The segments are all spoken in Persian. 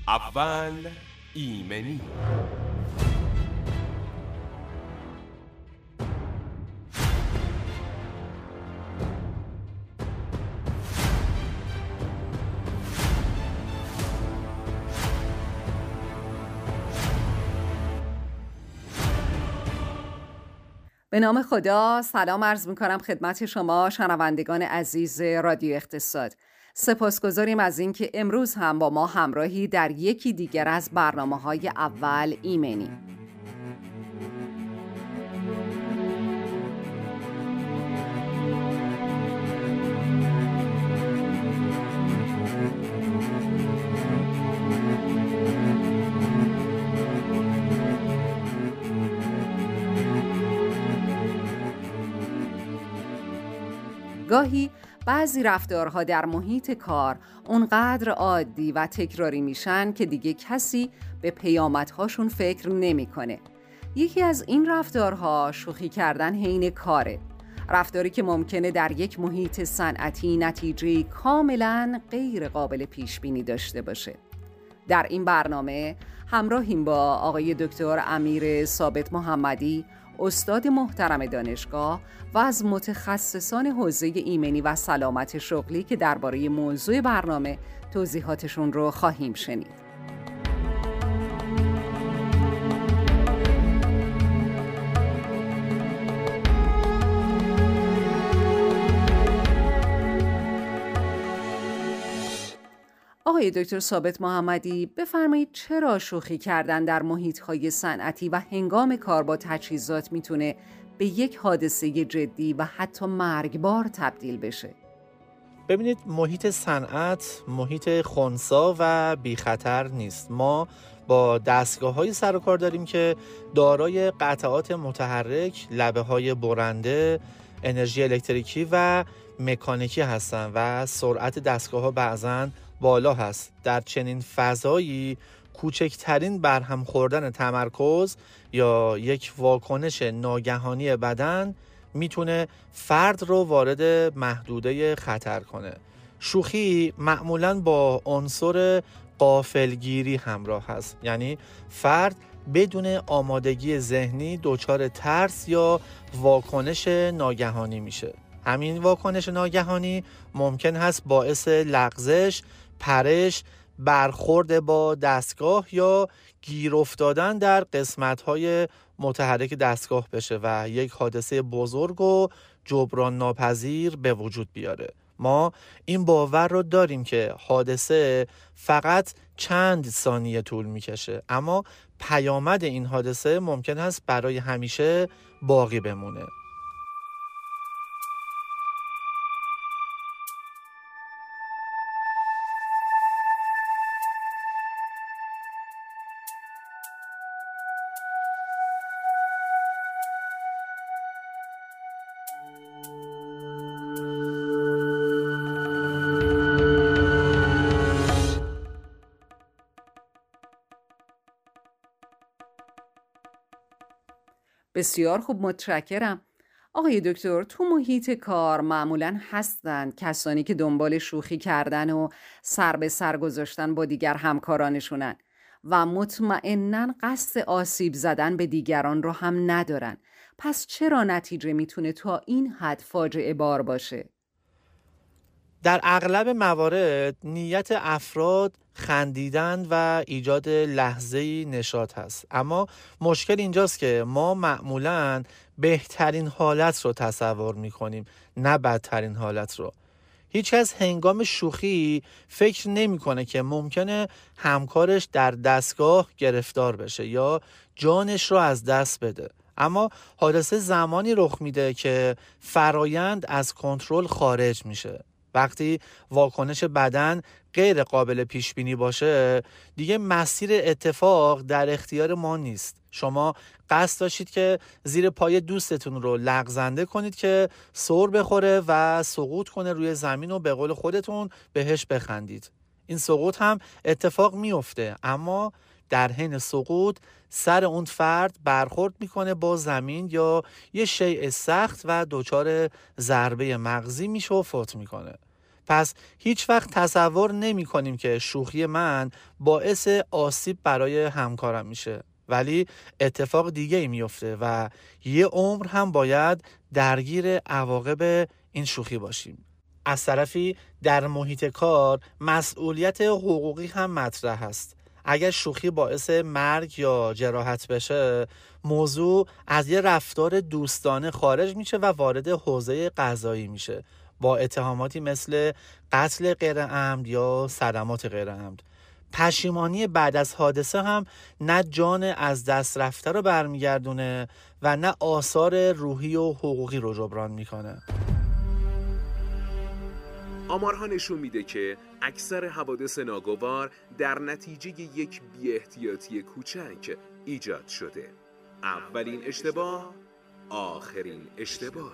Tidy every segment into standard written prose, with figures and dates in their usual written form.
اول ایمنی. به نام خدا، سلام عرض می‌کنم خدمت شما شنوندگان عزیز رادیو اقتصاد. سپاسگزاریم از اینکه امروز هم با ما همراهی در یکی دیگر از برنامه‌های اول ایمنی. گاهی بعضی رفتارها در محیط کار اونقدر عادی و تکراری میشن که دیگه کسی به پیامدهاشون فکر نمیکنه. یکی از این رفتارها شوخی کردن حین کاره. رفتاری که ممکنه در یک محیط صنعتی نتیجه کاملاً غیر قابل پیش بینی داشته باشه. در این برنامه همراهیم با آقای دکتر امیر ثابت محمدی، استاد محترم دانشگاه و از متخصصان حوزه ایمنی و سلامت شغلی که درباره موضوع برنامه توضیحاتشون رو خواهیم شنید. آقای دکتر ثابت محمدی، بفرمایید چرا شوخی کردن در محیط‌های صنعتی و هنگام کار با تجهیزات میتونه به یک حادثه جدی و حتی مرگبار تبدیل بشه؟ ببینید، محیط صنعت محیط خنثی و بی خطر نیست. ما با دستگاه‌های سر و کار داریم که دارای قطعات متحرک، لبه‌های برنده، انرژی الکتریکی و مکانیکی هستند و سرعت دستگاه‌ها بعضاً بالا هست. در چنین فضایی کوچکترین برهم خوردن تمرکز یا یک واکنش ناگهانی بدن میتونه فرد رو وارد محدوده خطر کنه. شوخی معمولاً با عنصر غافلگیری همراه هست، یعنی فرد بدون آمادگی ذهنی دچار ترس یا واکنش ناگهانی میشه. همین واکنش ناگهانی ممکن هست باعث لغزش، پرش، برخورد با دستگاه یا گیر افتادن در قسمت‌های متحرک دستگاه بشه و یک حادثه بزرگ و جبران ناپذیر به وجود بیاره. ما این باور رو داریم که حادثه فقط چند ثانیه طول میکشه، اما پیامد این حادثه ممکن است برای همیشه باقی بمونه. بسیار خوب، متشکرم. آقای دکتر، تو محیط کار معمولاً هستند کسانی که دنبال شوخی کردن و سر به سر گذاشتن با دیگر همکارانشونن و مطمئناً قصد آسیب زدن به دیگران رو هم ندارن. پس چرا نتیجه میتونه تا این حد فاجعه بار باشه؟ در اغلب موارد نیت افراد خندیدن و ایجاد لحظه‌ای نشاط هست، اما مشکل اینجاست که ما معمولاً بهترین حالت رو تصور می‌کنیم، نه بدترین حالت رو. هیچ کس هنگام شوخی فکر نمی‌کنه که ممکنه همکارش در دستگاه گرفتار بشه یا جانش رو از دست بده. اما حادثه زمانی رخ میده که فرایند از کنترل خارج میشه. وقتی واکنش بدن غیر قابل پیش بینی باشه، دیگه مسیر اتفاق در اختیار ما نیست. شما قصد داشتید که زیر پای دوستتون رو لغزنده کنید که سر بخوره و سقوط کنه روی زمین و به قول خودتون بهش بخندید. این سقوط هم اتفاق میفته، اما در حین سقوط سر اون فرد برخورد میکنه با زمین یا یه شیء سخت و دچار ضربه مغزی میشه و فوت میکنه. پس هیچ وقت تصور نمی کنیم که شوخی من باعث آسیب برای همکارم میشه، ولی اتفاق دیگه ای میفته و یه عمر هم باید درگیر عواقب این شوخی باشیم. از طرفی در محیط کار مسئولیت حقوقی هم مطرح است. اگر شوخی باعث مرگ یا جراحت بشه، موضوع از یه رفتار دوستانه خارج میشه و وارد حوزه قضایی میشه با اتهاماتی مثل قتل غیر عمد یا صدمات غیر عمد. پشیمانی بعد از حادثه هم نه جان از دست رفته رو برمیگردونه و نه آثار روحی و حقوقی رو جبران میکنه. آمارها نشون میده که اکثر حوادث ناگوار در نتیجه یک بی‌احتیاطی کوچک ایجاد شده. اولین اشتباه، آخرین اشتباهه.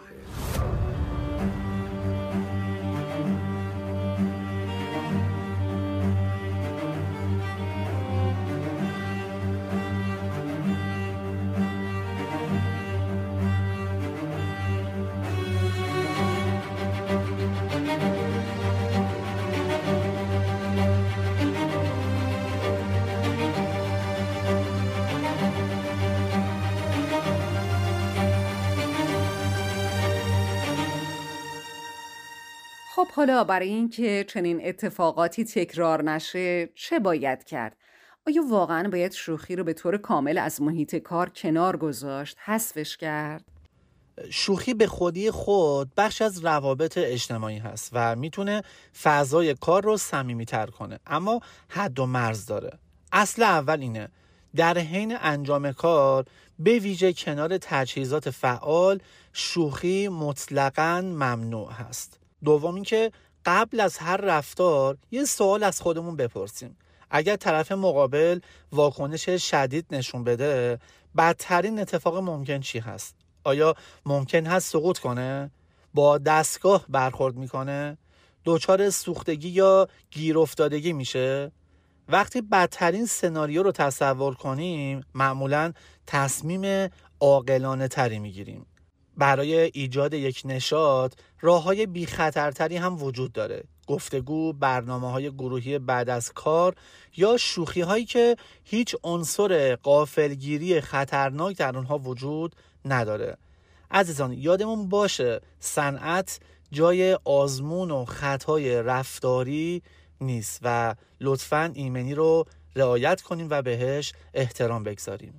خب حالا برای اینکه چنین اتفاقاتی تکرار نشه چه باید کرد؟ آیا واقعاً باید شوخی رو به طور کامل از محیط کار کنار گذاشت، حذفش کرد؟ شوخی به خودی خود بخش از روابط اجتماعی هست و میتونه فضای کار رو صمیمیتر کنه، اما حد و مرز داره. اصل اول اینه: در حین انجام کار به ویژه کنار تجهیزات فعال، شوخی مطلقاً ممنوع هست. دوم اینکه قبل از هر رفتار یه سوال از خودمون بپرسیم. اگر طرف مقابل واکنش شدید نشون بده، بدترین اتفاق ممکن چی هست؟ آیا ممکن هست سقوط کنه؟ با دستگاه برخورد میکنه؟ دچار سوختگی یا گیر افتادگی میشه؟ وقتی بدترین سناریو رو تصور کنیم، معمولاً تصمیم عاقلانه تری میگیریم. برای ایجاد یک نشاط راه‌های بی خطرتری هم وجود داره: گفتگو، برنامه‌های گروهی بعد از کار یا شوخی‌هایی که هیچ عنصر غافلگیری خطرناک در اونها وجود نداره. عزیزان، یادمون باشه صنعت جای آزمون و خطای رفتاری نیست و لطفاً ایمنی رو رعایت کنیم و بهش احترام بگذاریم.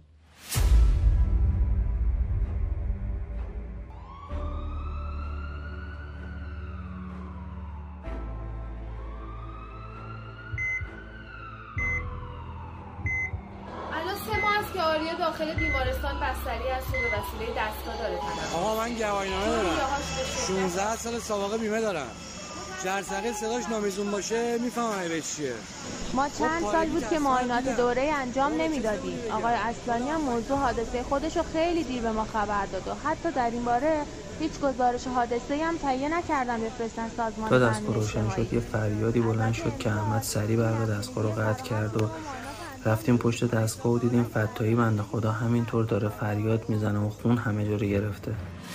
که آریا داخل بیمارستان بستری است و به وسیله دستگاه داره تنفس. آقا من گواهینامه دارم. 16 سال سابقه بیمه دارم. جرثقیل صداش نامیزون باشه میفهمم به چیه. ما چند سال بود که معاینات دوره انجام نمیدادیم. آقای اصلانی هم موضوع حادثه خودشو خیلی دیر به ما خبر داد و حتی در این باره هیچ گزارش حادثه‌ای هم تهیه نکردن بفرستن سازمان. تا دستگاه روشن شد یه فریادی بلند شد که احمد سریع برق دستگاه رو قطع کرد و رفتیم پشت دستگاه و دیدیم فتایی بنده خدا همینطور داره فریاد میزنه و خون همه جا رو گرفته.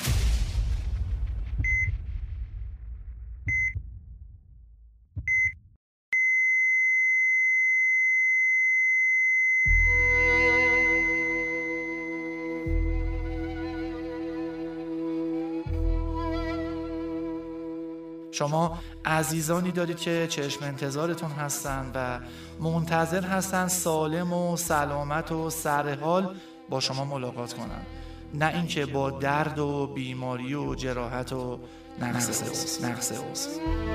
شما عزیزانی دارید که چشم انتظارتون هستن و منتظر هستن سالم و سلامت و سرحال با شما ملاقات کنن، نه اینکه با درد و بیماری و جراحت و نقص عضو.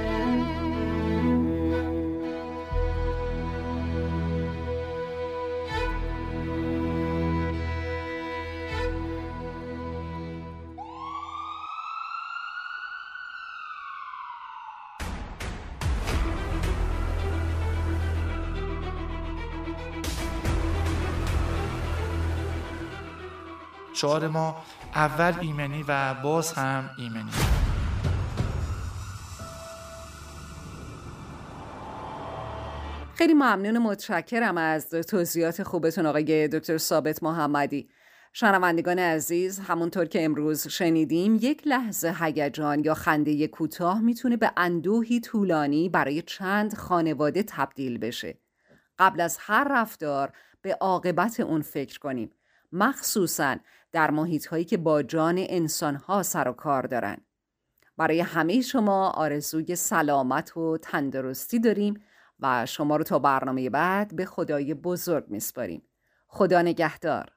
شعار ما اول ایمنی و باز هم ایمنی. خیلی ممنون و متشکرم از توضیحات خوبتون آقای دکتر ثابت محمدی. شنوندگان عزیز، همونطور که امروز شنیدیم، یک لحظه هیجان یا خنده کوتاه میتونه به اندوهی طولانی برای چند خانواده تبدیل بشه. قبل از هر رفتار به عاقبت اون فکر کنیم، مخصوصاً در محیط‌هایی که با جان انسان‌ها سر و کار دارن. برای همه شما آرزوی سلامت و تندرستی داریم و شما رو تا برنامه بعد به خدای بزرگ میسپاریم. خدا نگهدار.